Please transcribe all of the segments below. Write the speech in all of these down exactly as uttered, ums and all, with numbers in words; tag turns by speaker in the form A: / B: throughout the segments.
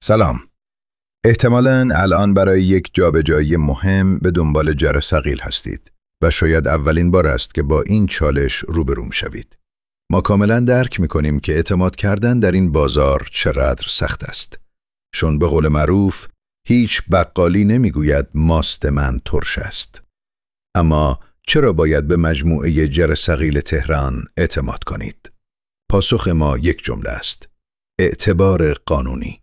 A: سلام. احتمالاً الان برای یک جابجایی مهم به دنبال جر ثقیل هستید و شاید اولین بار است که با این چالش روبرو می‌شوید. ما کاملاً درک می‌کنیم که اعتماد کردن در این بازار چقدر سخت است. چون به قول معروف هیچ بقالی نمیگوید ماست من ترش است. اما چرا باید به مجموعه جر ثقیل تهران اعتماد کنید؟ پاسخ ما یک جمله است: اعتبار قانونی.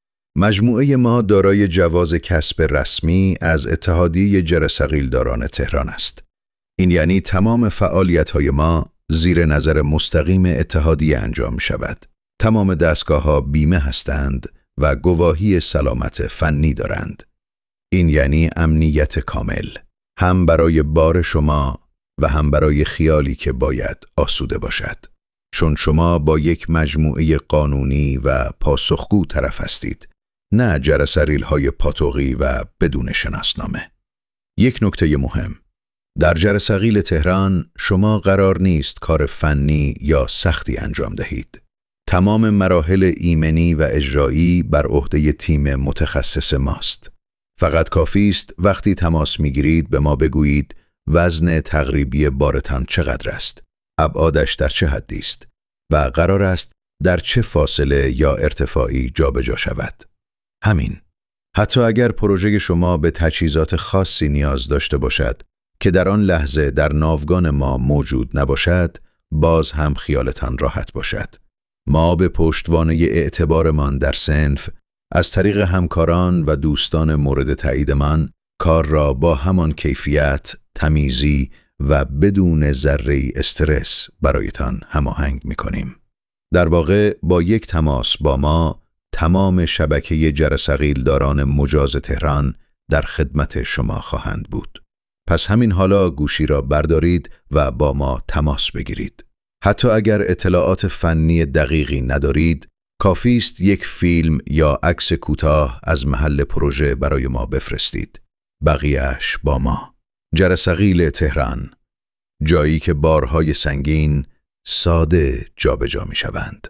A: مجموعه ما دارای جواز کسب رسمی از اتحادیه جر ثقیلداران تهران است. این یعنی تمام فعالیت‌های ما زیر نظر مستقیم اتحادیه انجام می شود. تمام دستگاه‌ها بیمه هستند و گواهی سلامت فنی دارند. این یعنی امنیت کامل، هم برای بار شما و هم برای خیالی که باید آسوده باشد. چون شما با یک مجموعه قانونی و پاسخگو طرف هستید، نه جر ثقیل‌های پاتوقی و بدون شناسنامه. یک نکته مهم: در جر ثقیل تهران شما قرار نیست کار فنی یا سختی انجام دهید. تمام مراحل ایمنی و اجرایی بر عهده تیم متخصص ماست. فقط کافی است وقتی تماس میگیرید به ما بگویید وزن تقریبی بارتان چقدر است، ابعادش در چه حدی است و قرار است در چه فاصله یا ارتفاعی جابجا شود. همین. حتی اگر پروژه شما به تجهیزات خاصی نیاز داشته باشد که در آن لحظه در ناوگان ما موجود نباشد، باز هم خیالتان راحت باشد. ما به پشتوانه اعتبارمان در صنف از طریق همکاران و دوستان مورد تاییدمان کار را با همان کیفیت، تمیزی و بدون ذره استرس برایتان هماهنگ می‌کنیم. در واقع با یک تماس با ما تمام شبکه جر ثقیلداران مجاز تهران در خدمت شما خواهند بود. پس همین حالا گوشی را بردارید و با ما تماس بگیرید. حتی اگر اطلاعات فنی دقیقی ندارید، کافی است یک فیلم یا عکس کوتاه از محل پروژه برای ما بفرستید. بقیه‌اش با ما. جر ثقیل تهران، جایی که بارهای سنگین ساده جابجا می‌شوند.